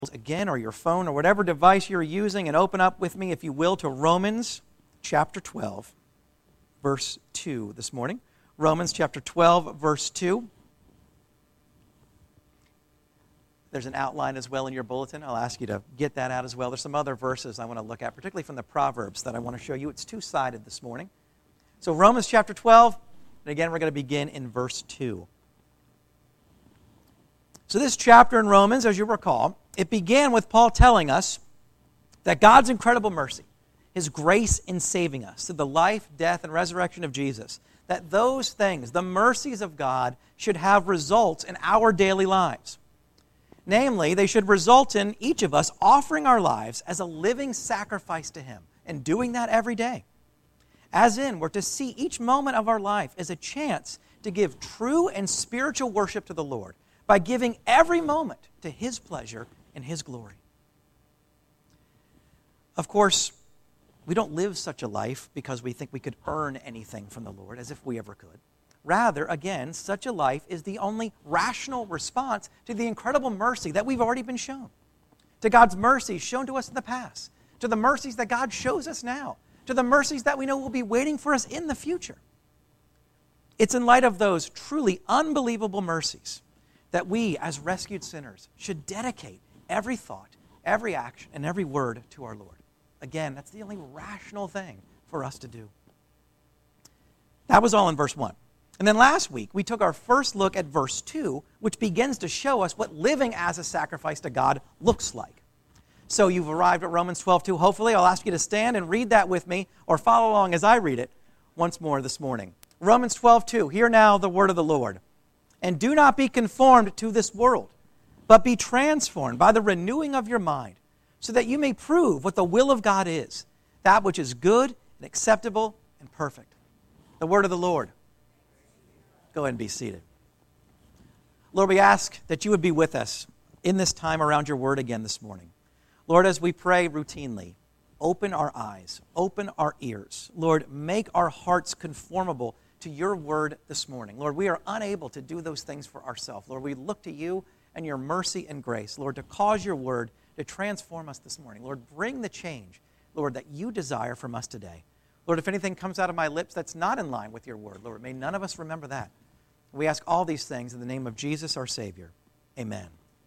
again, or your phone, or whatever device you're using, and open up with me, if you will, to Romans chapter 12, verse 2 this morning. Romans chapter 12, verse 2. There's an outline as well in your bulletin. I'll ask you to get that out as well. There's some other verses I want to look at, particularly from the Proverbs, that I want to show you. It's two-sided this morning. So Romans chapter 12, and again, we're going to begin in verse 2. So this chapter in Romans, as you recall, it began with Paul telling us that God's incredible mercy, His grace in saving us through the life, death, and resurrection of Jesus, that those things, the mercies of God, should have results in our daily lives. Namely, they should result in each of us offering our lives as a living sacrifice to Him, and doing that every day. As in, we're to see each moment of our life as a chance to give true and spiritual worship to the Lord, by giving every moment to His pleasure and His glory. Of course, we don't live such a life because we think we could earn anything from the Lord, as if we ever could. Rather, again, such a life is the only rational response to the incredible mercy that we've already been shown, to God's mercy shown to us in the past, to the mercies that God shows us now, to the mercies that we know will be waiting for us in the future. It's in light of those truly unbelievable mercies that we, as rescued sinners, should dedicate every thought, every action, and every word to our Lord. Again, that's the only rational thing for us to do. That was all in verse 1. And then last week, we took our first look at verse 2, which begins to show us what living as a sacrifice to God looks like. So you've arrived at Romans 12:2. Hopefully, I'll ask you to stand and read that with me, or follow along as I read it once more this morning. Romans 12:2, hear now the word of the Lord. And do not be conformed to this world, but be transformed by the renewing of your mind, so that you may prove what the will of God is, that which is good and acceptable and perfect. The word of the Lord. Go ahead and be seated. Lord, we ask that you would be with us in this time around your word again this morning. Lord, as we pray routinely, open our eyes, open our ears. Lord, make our hearts conformable to your word this morning. Lord, we are unable to do those things for ourselves. Lord, we look to you and your mercy and grace, Lord, to cause your word to transform us this morning. Lord, bring the change, Lord, that you desire from us today. Lord, if anything comes out of my lips that's not in line with your word, Lord, may none of us remember that. We ask all these things in the name of Jesus, our Savior. Amen.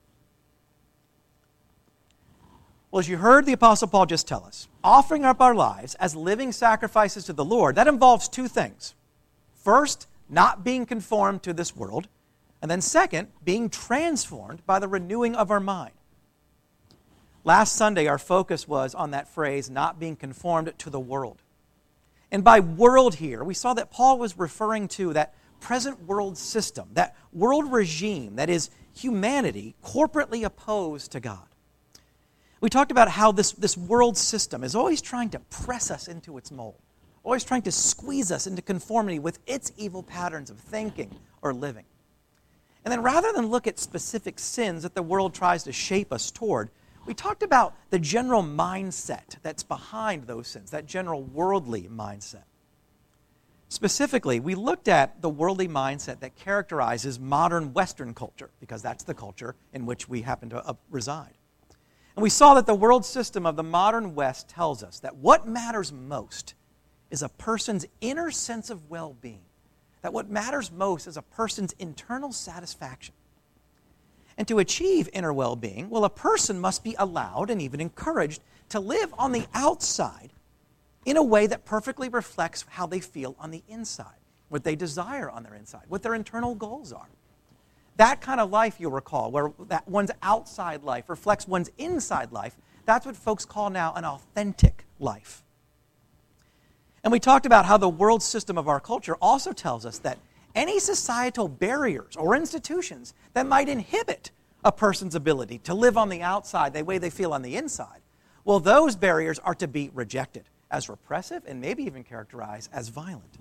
Well, as you heard the Apostle Paul just tell us, offering up our lives as living sacrifices to the Lord, that involves two things. First, not being conformed to this world, and then second, being transformed by the renewing of our mind. Last Sunday, our focus was on that phrase, not being conformed to the world. And by world here, we saw that Paul was referring to that present world system, that world regime that is humanity corporately opposed to God. We talked about how this world system is always trying to press us into its mold, always trying to squeeze us into conformity with its evil patterns of thinking or living. And then rather than look at specific sins that the world tries to shape us toward, we talked about the general mindset that's behind those sins, that general worldly mindset. Specifically, we looked at the worldly mindset that characterizes modern Western culture, because that's the culture in which we happen to reside. And we saw that the world system of the modern West tells us that what matters most is a person's inner sense of well-being, that what matters most is a person's internal satisfaction. And to achieve inner well-being, well, a person must be allowed and even encouraged to live on the outside in a way that perfectly reflects how they feel on the inside, what they desire on their inside, what their internal goals are. That kind of life, you'll recall, where that one's outside life reflects one's inside life, that's what folks call now an authentic life. And we talked about how the world system of our culture also tells us that any societal barriers or institutions that might inhibit a person's ability to live on the outside the way they feel on the inside, well, those barriers are to be rejected as repressive and maybe even characterized as violent.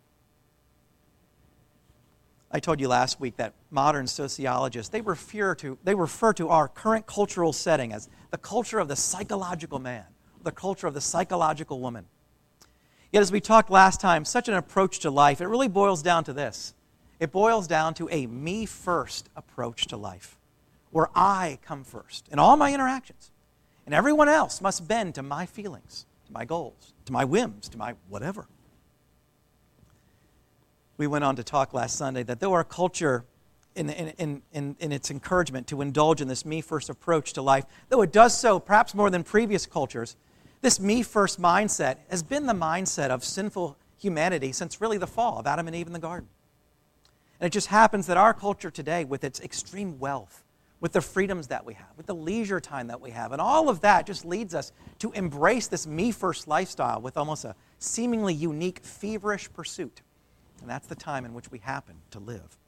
I told you last week that modern sociologists, they refer to our current cultural setting as the culture of the psychological man, the culture of the psychological woman. Yet as we talked last time, such an approach to life, it really boils down to this. It boils down to a me-first approach to life, where I come first in all my interactions, and everyone else must bend to my feelings, to my goals, to my whims, to my whatever. We went on to talk last Sunday that though our culture in its encouragement to indulge in this me-first approach to life, though it does so perhaps more than previous cultures, this me-first mindset has been the mindset of sinful humanity since really the fall of Adam and Eve in the garden. And it just happens that our culture today, with its extreme wealth, with the freedoms that we have, with the leisure time that we have, and all of that just leads us to embrace this me-first lifestyle with almost a seemingly unique, feverish pursuit. And that's the time in which we happen to live.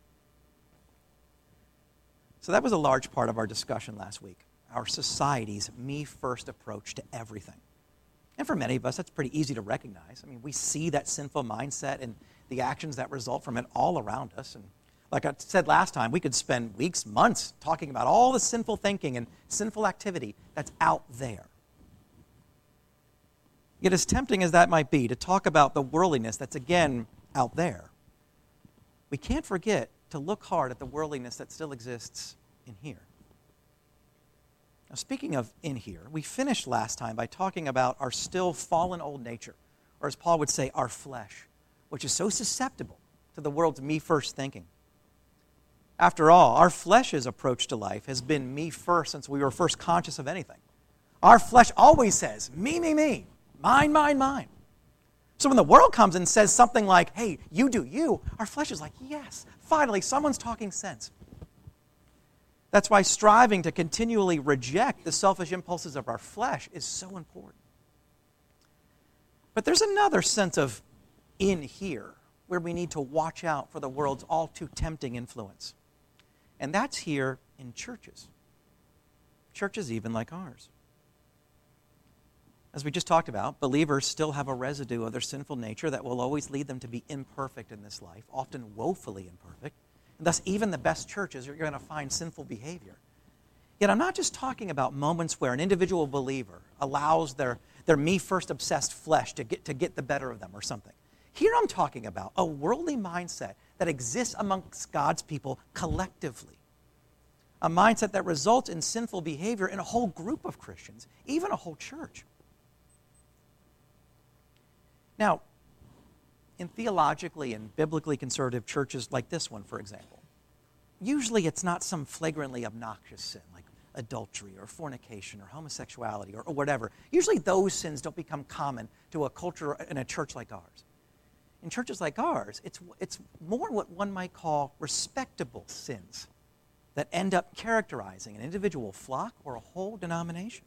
So that was a large part of our discussion last week, our society's me-first approach to everything. And for many of us, that's pretty easy to recognize. I mean, we see that sinful mindset and the actions that result from it all around us. And like I said last time, we could spend weeks, months talking about all the sinful thinking and sinful activity that's out there. Yet as tempting as that might be to talk about the worldliness that's again out there, we can't forget to look hard at the worldliness that still exists in here. Now, speaking of in here, we finished last time by talking about our still fallen old nature, or as Paul would say, our flesh, which is so susceptible to the world's me-first thinking. After all, our flesh's approach to life has been me first since we were first conscious of anything. Our flesh always says, me, mine, mine. So when the world comes and says something like, hey, you do you, our flesh is like, yes, finally, someone's talking sense. That's why striving to continually reject the selfish impulses of our flesh is so important. But there's another sense of in here where we need to watch out for the world's all too tempting influence. And that's here in churches. Churches even like ours. As we just talked about, believers still have a residue of their sinful nature that will always lead them to be imperfect in this life, often woefully imperfect. And thus, even the best churches, you're going to find sinful behavior. Yet I'm not just talking about moments where an individual believer allows their me-first obsessed flesh to get the better of them or something. Here I'm talking about a worldly mindset that exists amongst God's people collectively. A mindset that results in sinful behavior in a whole group of Christians, even a whole church. Now, in theologically and biblically conservative churches like this one, for example, usually it's not some flagrantly obnoxious sin like adultery or fornication or homosexuality or whatever. Usually those sins don't become common to a culture in a church like ours. In churches like ours, it's more what one might call respectable sins that end up characterizing an individual flock or a whole denomination.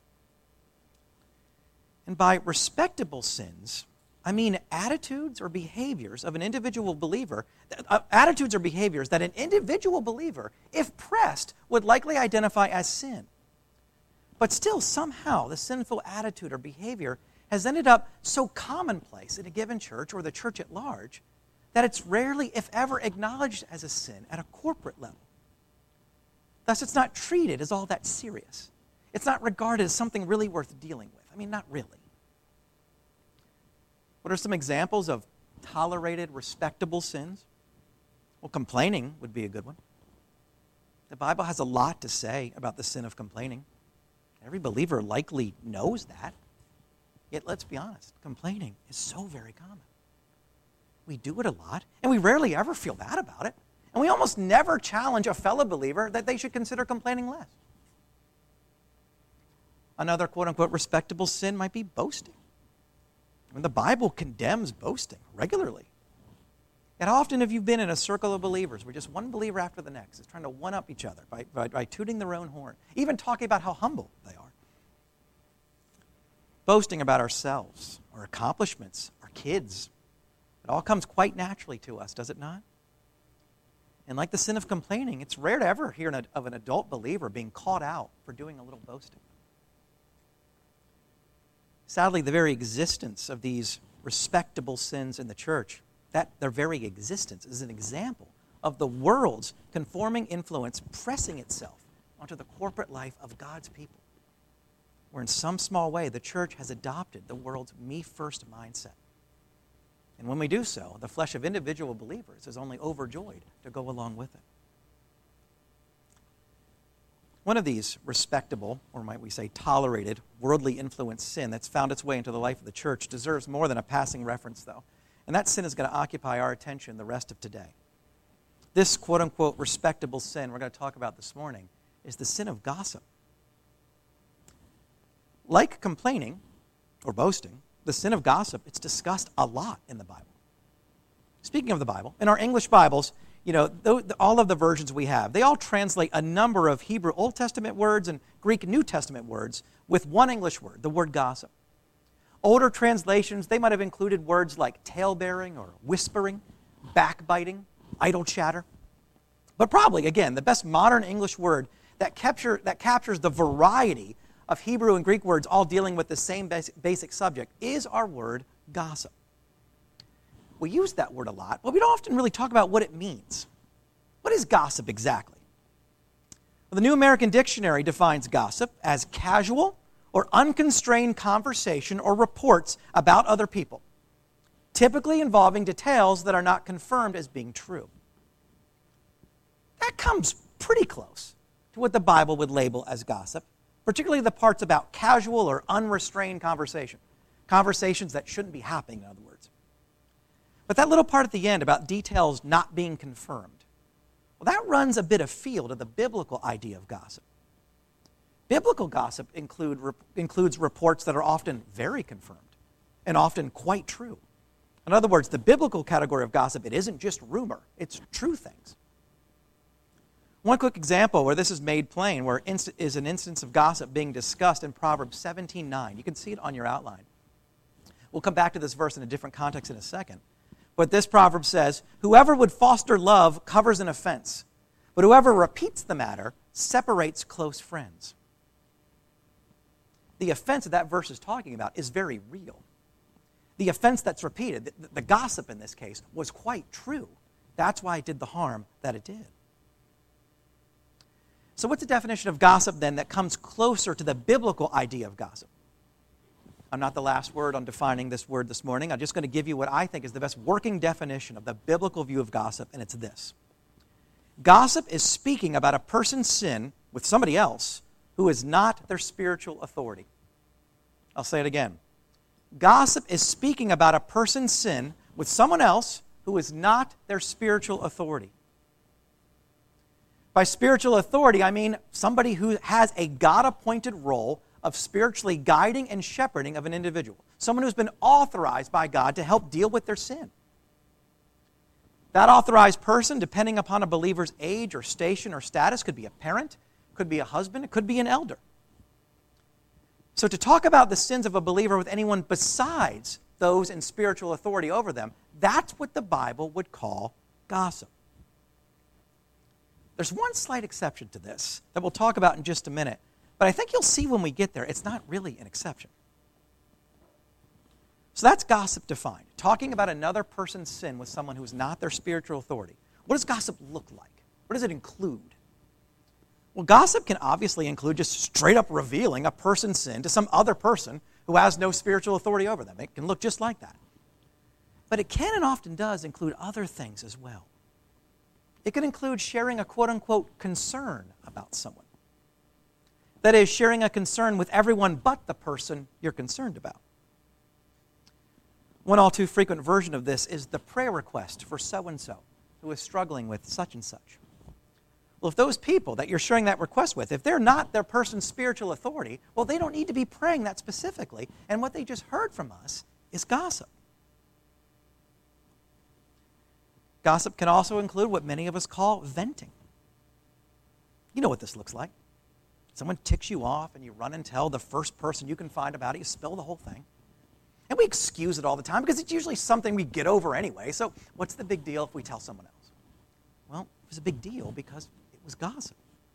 And by respectable sins, I mean attitudes or behaviors of an individual believer, attitudes or behaviors that an individual believer, if pressed, would likely identify as sin. But still, somehow, the sinful attitude or behavior has ended up so commonplace in a given church or the church at large that it's rarely, if ever, acknowledged as a sin at a corporate level. Thus, it's not treated as all that serious. It's not regarded as something really worth dealing with. I mean, not really. What are some examples of tolerated, respectable sins? Well, complaining would be a good one. The Bible has a lot to say about the sin of complaining. Every believer likely knows that. Yet, let's be honest, complaining is so very common. We do it a lot, and we rarely ever feel bad about it. And we almost never challenge a fellow believer that they should consider complaining less. Another quote-unquote respectable sin might be boasting. I mean, the Bible condemns boasting regularly. Yet how often have you been in a circle of believers where just one believer after the next is trying to one-up each other by tooting their own horn, even talking about how humble they are? Boasting about ourselves, our accomplishments, our kids. It all comes quite naturally to us, does it not? And like the sin of complaining, it's rare to ever hear of an adult believer being caught out for doing a little boasting. Sadly, the very existence of these respectable sins in the church, that their very existence is an example of the world's conforming influence pressing itself onto the corporate life of God's people, where in some small way the church has adopted the world's me-first mindset. And when we do so, the flesh of individual believers is only overjoyed to go along with it. One of these respectable, or might we say tolerated, worldly influence sin that's found its way into the life of the church deserves more than a passing reference, though. And that sin is going to occupy our attention the rest of today. This quote-unquote respectable sin we're going to talk about this morning is the sin of gossip. Like complaining or boasting, the sin of gossip, it's discussed a lot in the Bible. Speaking of the Bible, in our English Bibles, all of the versions we have, they all translate a number of Hebrew Old Testament words and Greek New Testament words with one English word, the word gossip. Older translations, they might have included words like tale-bearing or whispering, backbiting, idle chatter. But probably, again, the best modern English word that captures the variety of Hebrew and Greek words all dealing with the same basic subject is our word gossip. We use that word a lot, but we don't often really talk about what it means. What is gossip exactly? Well, the New American Dictionary defines gossip as casual or unconstrained conversation or reports about other people, typically involving details that are not confirmed as being true. That comes pretty close to what the Bible would label as gossip, particularly the parts about casual or unrestrained conversations that shouldn't be happening, in other words. But that little part at the end about details not being confirmed, well, that runs a bit afield of the biblical idea of gossip. Biblical gossip includes reports that are often very confirmed and often quite true. In other words, the biblical category of gossip, it isn't just rumor, it's true things. One quick example where this is made plain, where is an instance of gossip being discussed in Proverbs 17:9. You can see it on your outline. We'll come back to this verse in a different context in a second. But this proverb says, "Whoever would foster love covers an offense, but whoever repeats the matter separates close friends." The offense that that verse is talking about is very real. The offense that's repeated, the gossip in this case, was quite true. That's why it did the harm that it did. So what's the definition of gossip then that comes closer to the biblical idea of gossip? I'm not the last word on defining this word this morning. I'm just going to give you what I think is the best working definition of the biblical view of gossip, and it's this. Gossip is speaking about a person's sin with somebody else who is not their spiritual authority. I'll say it again. Gossip is speaking about a person's sin with someone else who is not their spiritual authority. By spiritual authority, I mean somebody who has a God-appointed role of spiritually guiding and shepherding of an individual. Someone who's been authorized by God to help deal with their sin. That authorized person, depending upon a believer's age or station or status, could be a parent, could be a husband, it could be an elder. So to talk about the sins of a believer with anyone besides those in spiritual authority over them, that's what the Bible would call gossip. There's one slight exception to this that we'll talk about in just a minute, but I think you'll see when we get there, it's not really an exception. So that's gossip defined, talking about another person's sin with someone who's not their spiritual authority. What does gossip look like? What does it include? Well, gossip can obviously include just straight up revealing a person's sin to some other person who has no spiritual authority over them. It can look just like that. But it can and often does include other things as well. It can include sharing a quote-unquote concern about someone. That is, sharing a concern with everyone but the person you're concerned about. One all too frequent version of this is the prayer request for so-and-so who is struggling with such and such. Well, if those people that you're sharing that request with, if they're not their person's spiritual authority, well, they don't need to be praying that specifically. And what they just heard from us is gossip. Gossip can also include what many of us call venting. You know what this looks like. Someone ticks you off and you run and tell the first person you can find about it. You spill the whole thing. And we excuse it all the time because it's usually something we get over anyway. So what's the big deal if we tell someone else? Well, it was a big deal because it was gossip.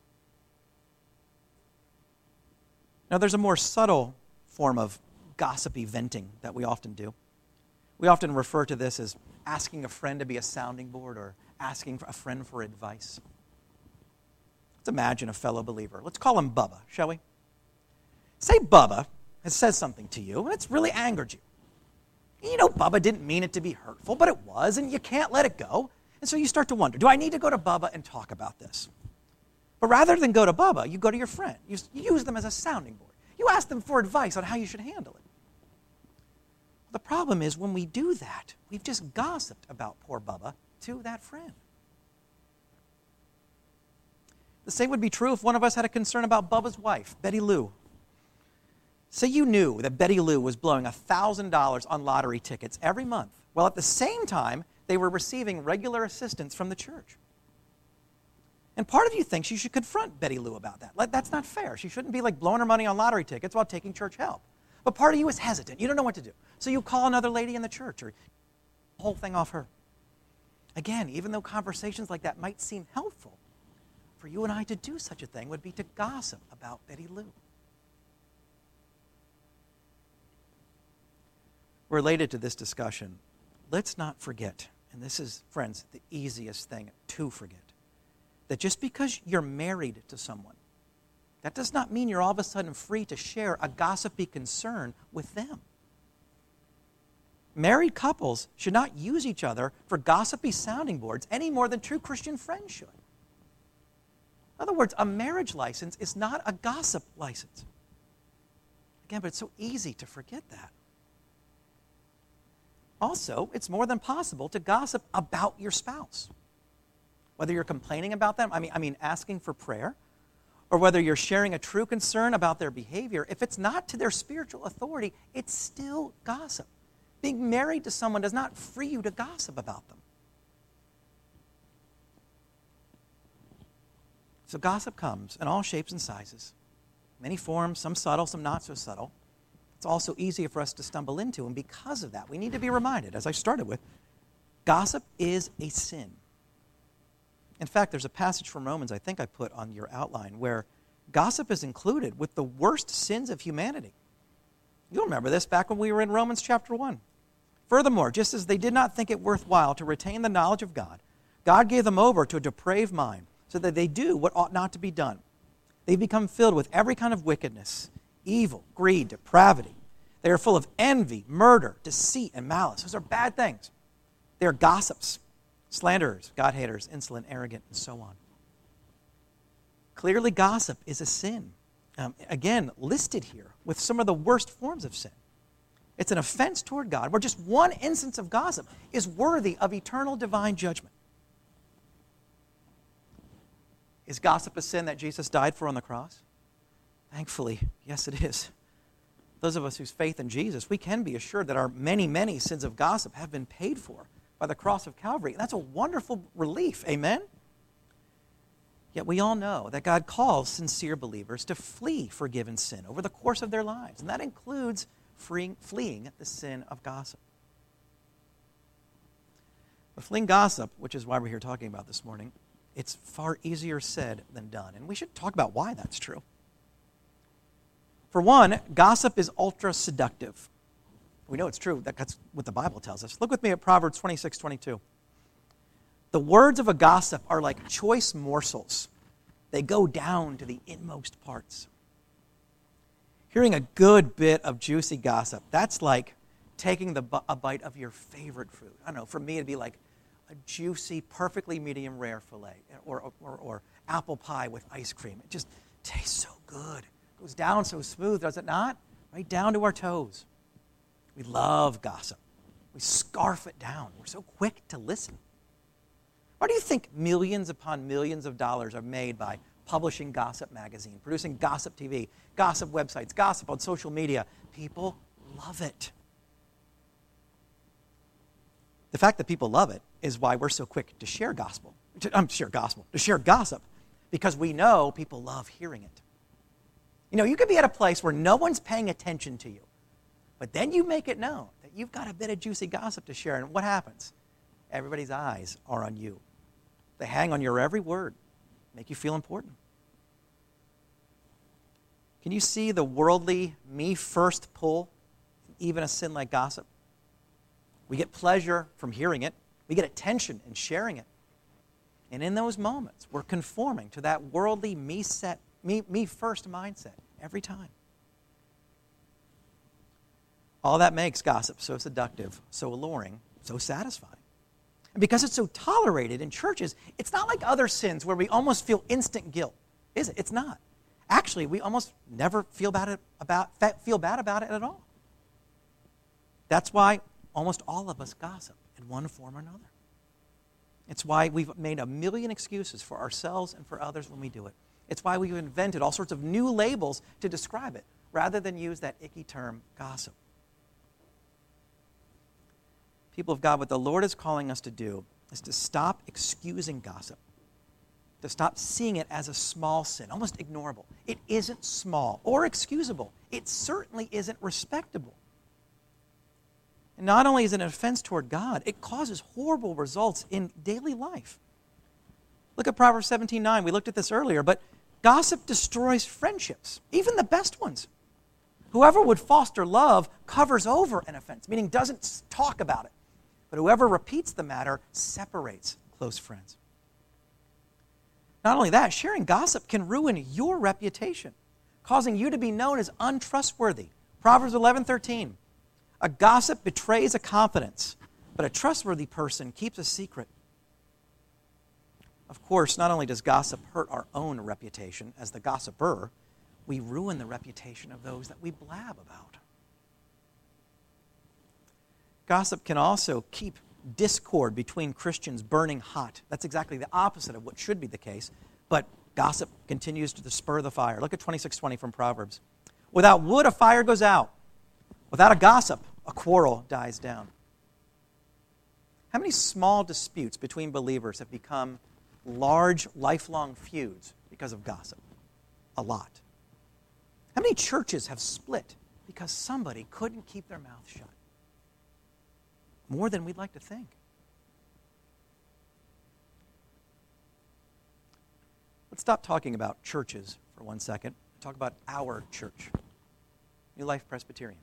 Now, there's a more subtle form of gossipy venting that we often do. We often refer to this as asking a friend to be a sounding board or asking a friend for advice. Let's imagine a fellow believer. Let's call him Bubba, shall we? Say Bubba has said something to you and it's really angered you. You know Bubba didn't mean it to be hurtful, but it was, and you can't let it go. And so you start to wonder, do I need to go to Bubba and talk about this? But rather than go to Bubba, you go to your friend. You use them as a sounding board. You ask them for advice on how you should handle it. The problem is when we do that, we've just gossiped about poor Bubba to that friend. The same would be true if one of us had a concern about Bubba's wife, Betty Lou. Say you knew that Betty Lou was blowing $1,000 on lottery tickets every month, while at the same time they were receiving regular assistance from the church. And part of you thinks you should confront Betty Lou about that. That's not fair. She shouldn't be blowing her money on lottery tickets while taking church help. But part of you is hesitant. You don't know what to do. So you call another lady in the church or the whole thing off her. Again, even though conversations like that might seem helpful, for you and I to do such a thing would be to gossip about Betty Lou. Related to this discussion, let's not forget, and this is, friends, the easiest thing to forget, that just because you're married to someone, that does not mean you're all of a sudden free to share a gossipy concern with them. Married couples should not use each other for gossipy sounding boards any more than true Christian friends should. In other words, a marriage license is not a gossip license. Again, but it's so easy to forget that. Also, it's more than possible to gossip about your spouse. Whether you're complaining about them, I mean asking for prayer, or whether you're sharing a true concern about their behavior, if it's not to their spiritual authority, it's still gossip. Being married to someone does not free you to gossip about them. So gossip comes in all shapes and sizes, many forms, some subtle, some not so subtle. It's also easier for us to stumble into, and because of that, we need to be reminded, as I started with, gossip is a sin. In fact, there's a passage from Romans I think I put on your outline where gossip is included with the worst sins of humanity. You'll remember this back when we were in Romans chapter 1. Furthermore, just as they did not think it worthwhile to retain the knowledge of God, God gave them over to a depraved mind so that they do what ought not to be done. They become filled with every kind of wickedness, evil, greed, depravity. They are full of envy, murder, deceit, and malice. Those are bad things. They are gossips, slanderers, God-haters, insolent, arrogant, and so on. Clearly, gossip is a sin. Again, listed here with some of the worst forms of sin. It's an offense toward God, where just one instance of gossip is worthy of eternal divine judgment. Is gossip a sin that Jesus died for on the cross? Thankfully, yes, it is. Those of us whose faith in Jesus, we can be assured that our many, many sins of gossip have been paid for by the cross of Calvary. And that's a wonderful relief, amen? Yet we all know that God calls sincere believers to flee forgiven sin over the course of their lives, and that includes fleeing the sin of gossip. But fleeing gossip, which is why we're here talking about this morning, it's far easier said than done, and we should talk about why that's true. For one, gossip is ultra-seductive. We know it's true. That's what the Bible tells us. Look with me at Proverbs 26:22. The words of a gossip are like choice morsels. They go down to the inmost parts. Hearing a good bit of juicy gossip, that's like taking a bite of your favorite food. I don't know, for me it'd be like a juicy, perfectly medium rare filet or apple pie with ice cream. It just tastes so good. It goes down so smooth, does it not? Right down to our toes. We love gossip. We scarf it down. We're so quick to listen. Why do you think millions upon millions of dollars are made by publishing gossip magazine, producing gossip TV, gossip websites, gossip on social media? People love it. The fact that people love it is why we're so quick to share gossip, because we know people love hearing it. You know, you could be at a place where no one's paying attention to you, but then you make it known that you've got a bit of juicy gossip to share, and what happens? Everybody's eyes are on you. They hang on your every word, make you feel important. Can you see the worldly me-first pull, even a sin like gossip? We get pleasure from hearing it. We get attention in sharing it. And in those moments, we're conforming to that worldly me-first mindset every time. All that makes gossip so seductive, so alluring, so satisfying. And because it's so tolerated in churches, it's not like other sins where we almost feel instant guilt. is it? It's not. Actually, we almost never feel bad about it at all. That's why almost all of us gossip in one form or another. It's why we've made a million excuses for ourselves and for others when we do it. It's why we've invented all sorts of new labels to describe it, rather than use that icky term, gossip. People of God, what the Lord is calling us to do is to stop excusing gossip, to stop seeing it as a small sin, almost ignorable. It isn't small or excusable. It certainly isn't respectable. And not only is it an offense toward God, it causes horrible results in daily life. Look at Proverbs 17:9. We looked at this earlier, but gossip destroys friendships, even the best ones. Whoever would foster love covers over an offense, meaning doesn't talk about it. But whoever repeats the matter separates close friends. Not only that, sharing gossip can ruin your reputation, causing you to be known as untrustworthy. Proverbs 11:13. A gossip betrays a confidence, but a trustworthy person keeps a secret. Of course, not only does gossip hurt our own reputation as the gossiper, we ruin the reputation of those that we blab about. Gossip can also keep discord between Christians burning hot. That's exactly the opposite of what should be the case, but gossip continues to spur the fire. Look at 26:20 from Proverbs. Without wood, a fire goes out. Without a gossip, a quarrel dies down. How many small disputes between believers have become large, lifelong feuds because of gossip? A lot. How many churches have split because somebody couldn't keep their mouth shut? More than we'd like to think. Let's stop talking about churches for 1 second and talk about our church, New Life Presbyterian.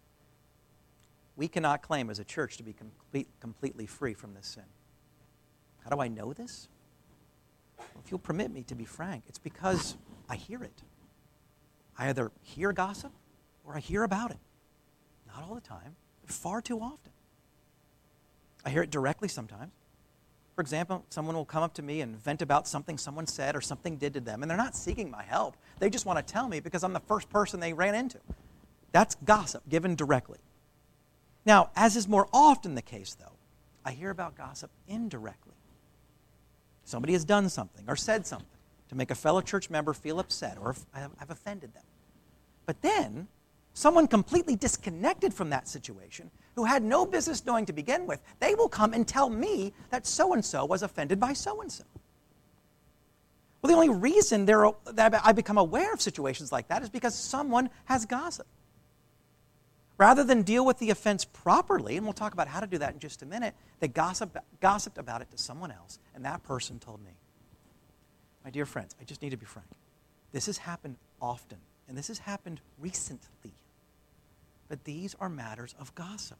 We cannot claim as a church to be completely free from this sin. How do I know this? Well, if you'll permit me to be frank, it's because I hear it. I either hear gossip or I hear about it. Not all the time, but far too often. I hear it directly sometimes. For example, someone will come up to me and vent about something someone said or something did to them, and they're not seeking my help. They just want to tell me because I'm the first person they ran into. That's gossip given directly. Now, as is more often the case, though, I hear about gossip indirectly. Somebody has done something or said something to make a fellow church member feel upset or I've offended them. But then, someone completely disconnected from that situation who had no business knowing to begin with, they will come and tell me that so-and-so was offended by so-and-so. Well, the only reason that I become aware of situations like that is because someone has gossiped. Rather than deal with the offense properly, and we'll talk about how to do that in just a minute, they gossiped about it to someone else, and that person told me. My dear friends, I just need to be frank. This has happened often, and this has happened recently. But these are matters of gossip.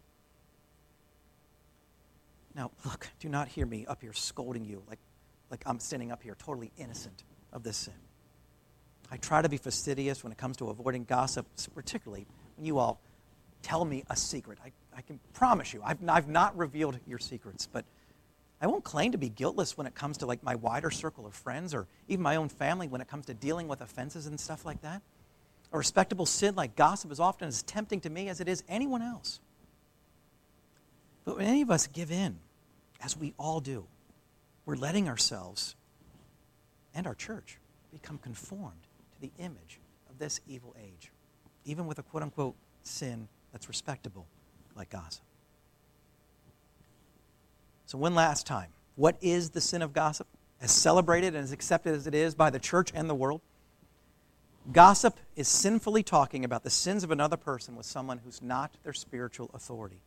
Now, look, do not hear me up here scolding you like I'm standing up here totally innocent of this sin. I try to be fastidious when it comes to avoiding gossip, particularly when you all tell me a secret. I can promise you, I've not revealed your secrets, but I won't claim to be guiltless when it comes to like my wider circle of friends or even my own family when it comes to dealing with offenses and stuff like that. A respectable sin like gossip is often as tempting to me as it is anyone else. But when any of us give in, as we all do, we're letting ourselves and our church become conformed to the image of this evil age, even with a quote-unquote sin that's respectable like gossip. So one last time, what is the sin of gossip? As celebrated and as accepted as it is by the church and the world, gossip is sinfully talking about the sins of another person with someone who's not their spiritual authority.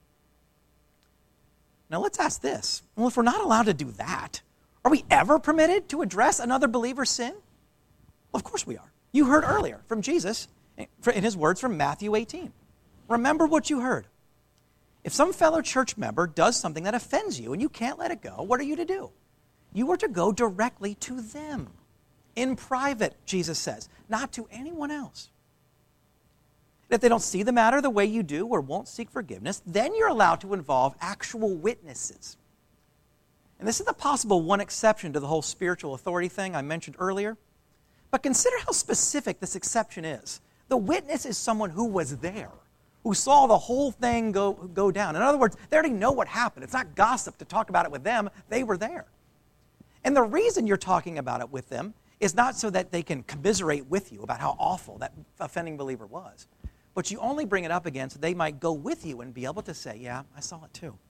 Now let's ask this. Well, if we're not allowed to do that, are we ever permitted to address another believer's sin? Well, of course we are. You heard earlier from Jesus in his words from Matthew 18. Remember what you heard. If some fellow church member does something that offends you and you can't let it go, what are you to do? You are to go directly to them. In private, Jesus says, not to anyone else. And if they don't see the matter the way you do or won't seek forgiveness, then you're allowed to involve actual witnesses. And this is the possible one exception to the whole spiritual authority thing I mentioned earlier. But consider how specific this exception is. The witness is someone who was there, who saw the whole thing go down. In other words, they already know what happened. It's not gossip to talk about it with them. They were there. And the reason you're talking about it with them is not so that they can commiserate with you about how awful that offending believer was. But you only bring it up again so they might go with you and be able to say, yeah, I saw it too.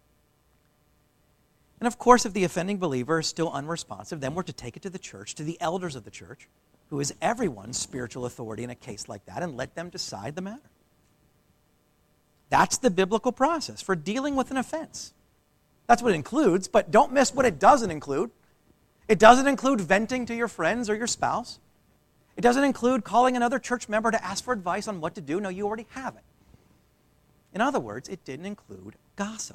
And of course, if the offending believer is still unresponsive, then we're to take it to the church, to the elders of the church, who is everyone's spiritual authority in a case like that, and let them decide the matter. That's the biblical process for dealing with an offense. That's what it includes, but don't miss what it doesn't include. It doesn't include venting to your friends or your spouse. It doesn't include calling another church member to ask for advice on what to do. No, you already have it. In other words, it didn't include gossip.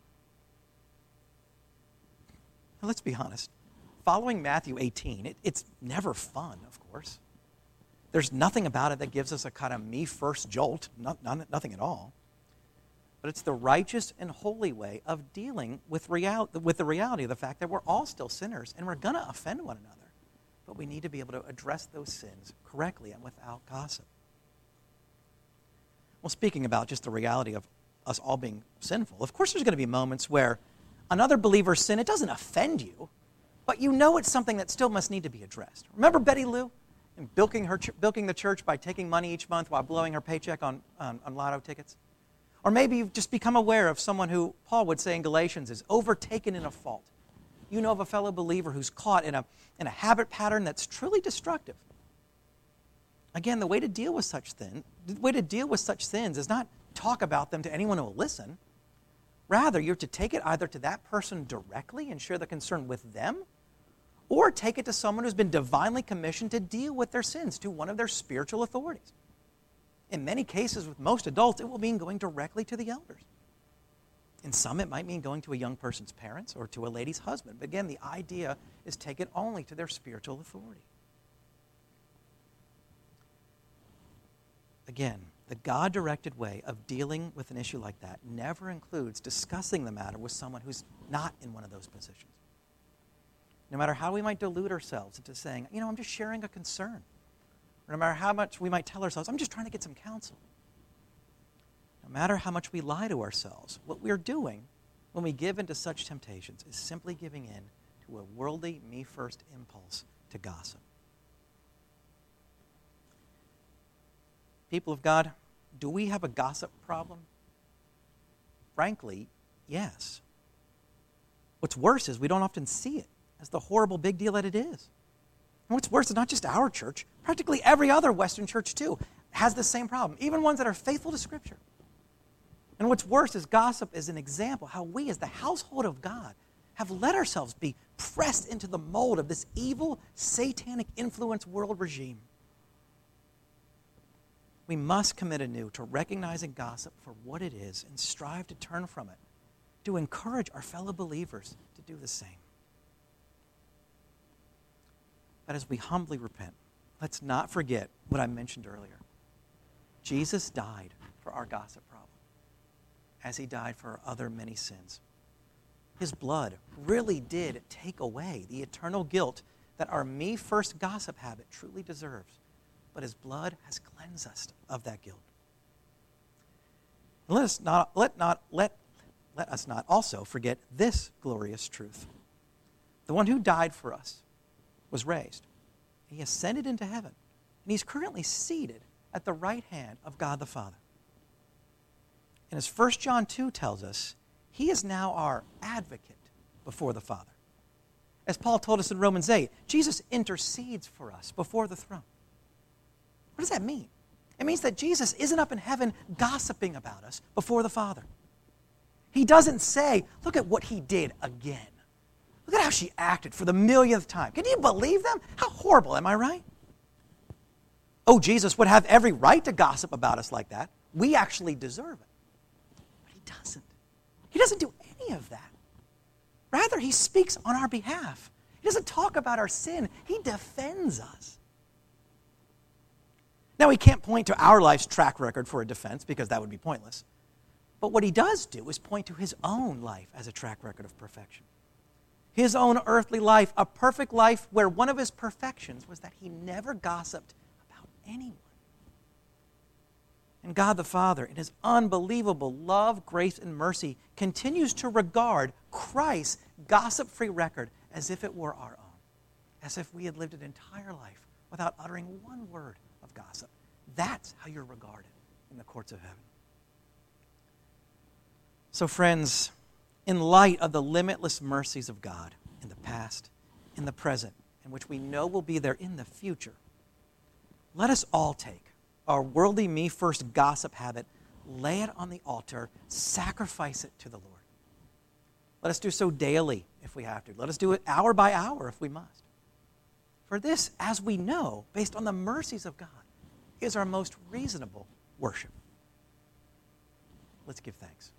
Now, let's be honest. Following Matthew 18, it's never fun, of course. There's nothing about it that gives us a kind of me-first jolt, nothing at all. But it's the righteous and holy way of dealing with the reality of the fact that we're all still sinners and we're going to offend one another. But we need to be able to address those sins correctly and without gossip. Well, speaking about just the reality of us all being sinful, of course there's going to be moments where another believer's sin, it doesn't offend you, but you know it's something that still must need to be addressed. Remember Betty Lou? And bilking the church by taking money each month while blowing her paycheck on lotto tickets? Or maybe you've just become aware of someone who Paul would say in Galatians is overtaken in a fault. You know of a fellow believer who's caught in a habit pattern that's truly destructive. Again, the way to deal with such sins is not talk about them to anyone who will listen. Rather, you're to take it either to that person directly and share the concern with them, or take it to someone who's been divinely commissioned to deal with their sins, to one of their spiritual authorities. In many cases, with most adults, it will mean going directly to the elders. In some, it might mean going to a young person's parents or to a lady's husband. But again, the idea is take it only to their spiritual authority. Again, the God-directed way of dealing with an issue like that never includes discussing the matter with someone who's not in one of those positions. No matter how we might delude ourselves into saying, I'm just sharing a concern. Or no matter how much we might tell ourselves, I'm just trying to get some counsel. No matter how much we lie to ourselves, what we're doing when we give into such temptations is simply giving in to a worldly, me-first impulse to gossip. People of God, do we have a gossip problem? Frankly, yes. What's worse is we don't often see it as the horrible big deal that it is. And what's worse is not just our church, practically every other Western church too has the same problem, even ones that are faithful to Scripture. And what's worse is gossip is an example how we as the household of God have let ourselves be pressed into the mold of this evil, satanic influence world regime. We must commit anew to recognizing gossip for what it is and strive to turn from it, to encourage our fellow believers to do the same. But as we humbly repent, let's not forget what I mentioned earlier. Jesus died for our gossip problem, as he died for our other many sins. His blood really did take away the eternal guilt that our me-first gossip habit truly deserves. But his blood has cleansed us of that guilt. Let us not also forget this glorious truth. The one who died for us was raised. He ascended into heaven, and he's currently seated at the right hand of God the Father. And as 1 John 2 tells us, he is now our advocate before the Father. As Paul told us in Romans 8, Jesus intercedes for us before the throne. What does that mean? It means that Jesus isn't up in heaven gossiping about us before the Father. He doesn't say, look at what he did again. Look at how she acted for the millionth time. Can you believe them? How horrible, am I right? Oh, Jesus would have every right to gossip about us like that. We actually deserve it. But he doesn't. He doesn't do any of that. Rather, he speaks on our behalf. He doesn't talk about our sin. He defends us. Now, he can't point to our life's track record for a defense because that would be pointless. But what he does do is point to his own life as a track record of perfection. his own earthly life, a perfect life where one of his perfections was that he never gossiped about anyone. And God the Father, in his unbelievable love, grace, and mercy, continues to regard Christ's gossip-free record as if it were our own, as if we had lived an entire life without uttering one word of gossip. That's how you're regarded in the courts of heaven. So friends, in light of the limitless mercies of God in the past, in the present, and which we know will be there in the future, let us all take our worldly me-first gossip habit, lay it on the altar, sacrifice it to the Lord. Let us do so daily if we have to. Let us do it hour by hour if we must. For this, as we know, based on the mercies of God, is our most reasonable worship. Let's give thanks.